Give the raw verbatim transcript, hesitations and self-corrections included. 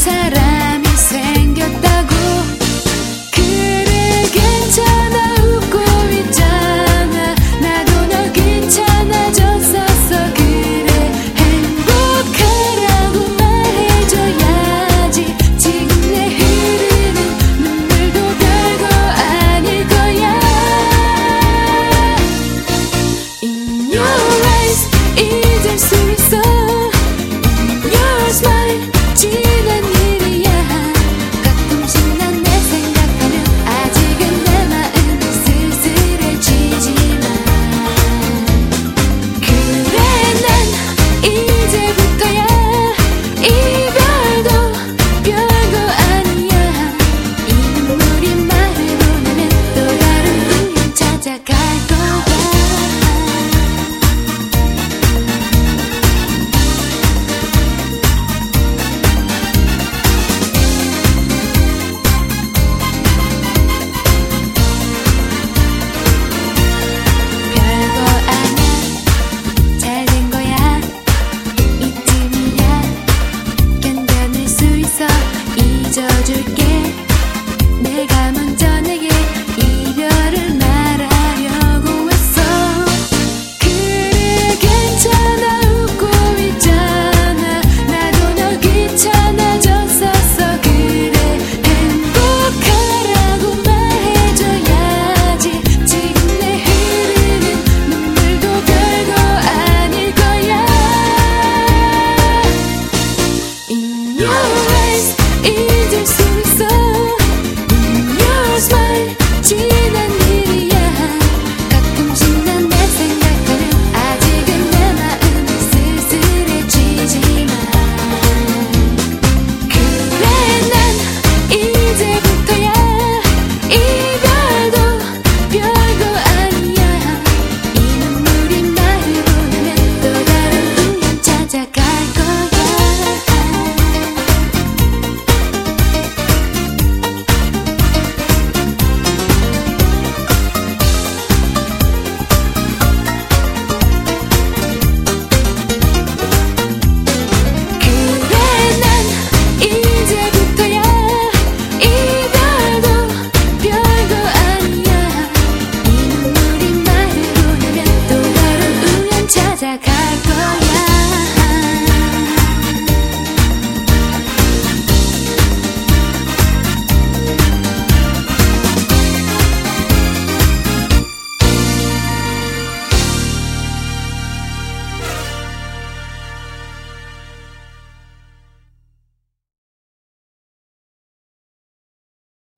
사람이 생겼다고. 그래 괜찮아 웃고 있잖아. 나도 너 귀찮아졌었어. 그래 행복하라고 말해줘야지. 지금 내 흐르는 눈물도 별거 아닐 거야. In your eyes 잊을 수 있어. In your smile 지난 일이야. 가끔씩 난 내 생각하면 아직은 내 마음 쓸쓸해지지만 그래 난 이제부터야. 이별도 별거 아니야. 이 눈물이 마르고 나면 또 다른 우연 찾아갈 거야. 별거 아냐 잘 된 거야. 이쯤이야 견뎌낼 수 있어. 잊어줄게. 내가 먼저 내게 이별을 말하려고 했어. 그래 괜찮아 웃고 있잖아. 나도 너 귀찮아졌었어. 그래 행복하라고 말해줘야지. 지금 내 흐르는 눈물도 별거 아닐 거야. In your